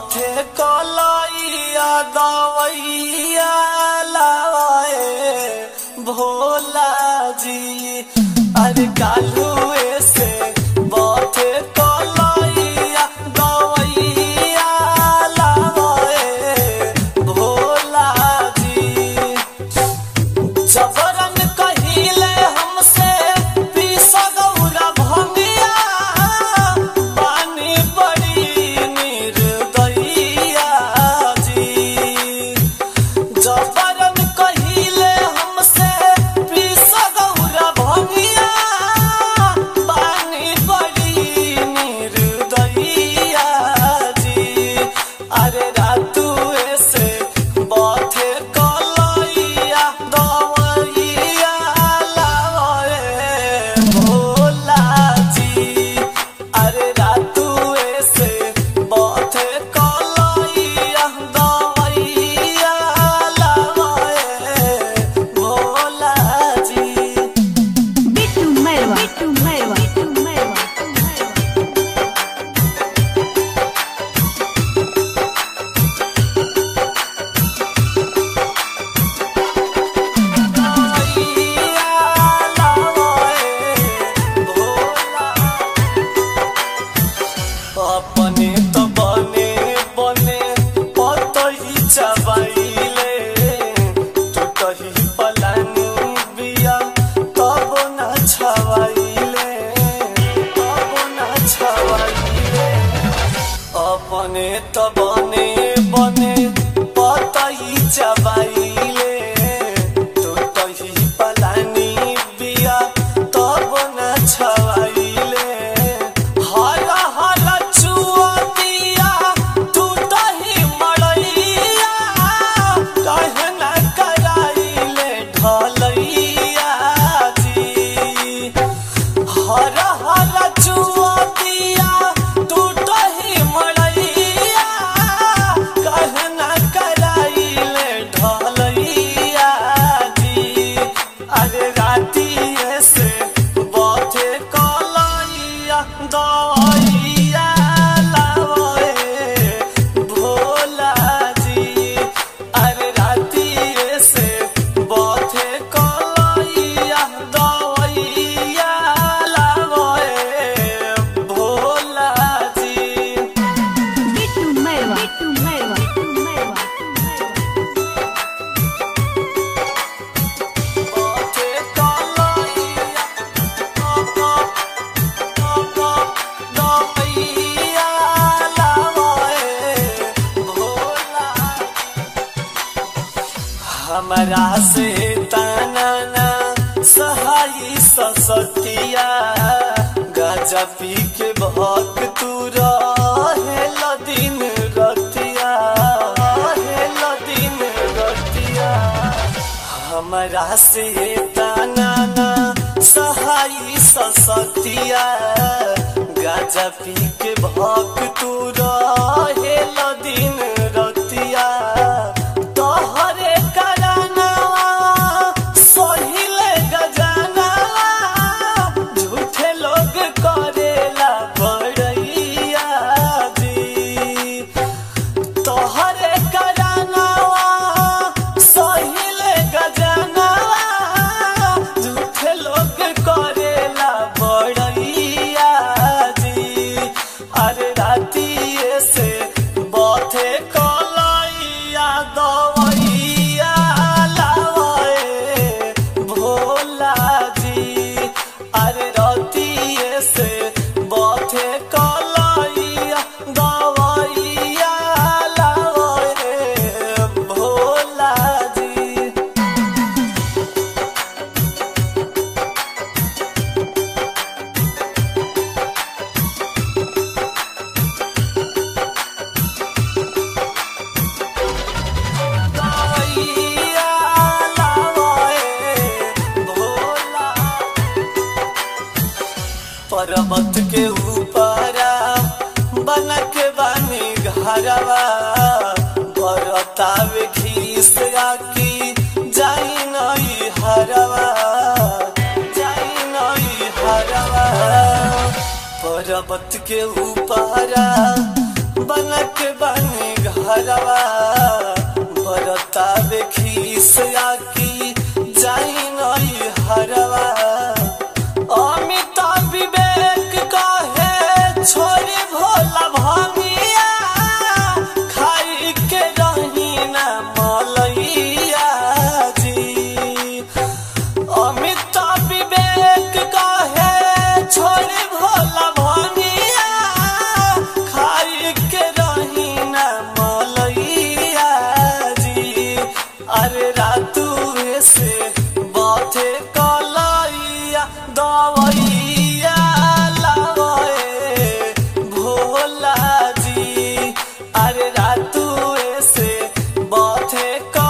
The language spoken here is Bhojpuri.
बथे कलैया दवैया लाए भोला जी। अरे कालुए से बथे कलैया दवैया लाए भोला जी। जबरन कहिले हमसे पीस गौरा भंगिया, पानी बड़ी निर्दयिया जी। जबरन कहिले हमसे पीस गौरा भंगिया, पानी बड़ी निर्दयिया जी। अरे रातू से बथे कलैया दवैया लाए भोला जी। अरे रातू से बथे कलैया दवैया लाए भोला जी। बिट्टू मैरवा, बिट्टू मैरवा, बिट्टू मैरवा। अपने तो बने बने पतही चबाइले, टूटही पलानी बिया तब न छवाइले, तब न छवाइले। अपने तो बने बने पतही चबाइले, टूटही पलानी बिया तब न छवाइले। हर हर चुअतिया टूटही मड़ैया, कहे न कराइले ढलैया जी। हर हर चुअतिया टूटही मड़ैया, कहे न कराइले ढलैया जी। अरे रातिए से बथे कलैया दवैया लाए भोला जी। अरे रातिए से बथे कलैया दवैया लाए भोला जी। बिट्टू मैरवा, बिट्टू मैरवा, बिट्टू मैरवा। बथे कलैया दवैया लाए भोला। हमरा से तना ना सहाई ससतिया, गाजा पी के भक्त तू रहेल दिन रतिया, रहेल दिन रतिया। हमरा से तना ना सहाई ससतिया, गाजा पी के भक्त तू रहेल दिन रतिया। तोहरे कराना सोहिले गजाना, झूठे लोग करेला बड़ैया जी। तोहरे कराना सोहिले गजाना, झूठे लोग करेला बड़ैया जी। अरे रातिए से बथे कलैया दवैया लाए भोला जी। अरे रातिए से बथे कलैया दवैया लाए भोला जी। दवैया लाए भोला। पर्वत के ऊपर बन के बानी घरवा, बरतावे खीस आकी जाई नई हरवा, जाई नई हरवा। पर्वत के ऊपर बनक बनी घरवा बरतावे खीस आकी जाई नई हरवा अमिताभ विवेक कहे छोरी भोला भंगिया खाई के रही ना मलैया जी अमिताभ विवेक कहे छोरी भोला भंगिया खाई के रही ना मलैया जी अरे रातू से बाथे कलैया दवैया लावे भोला जी अरे रातू से बाथे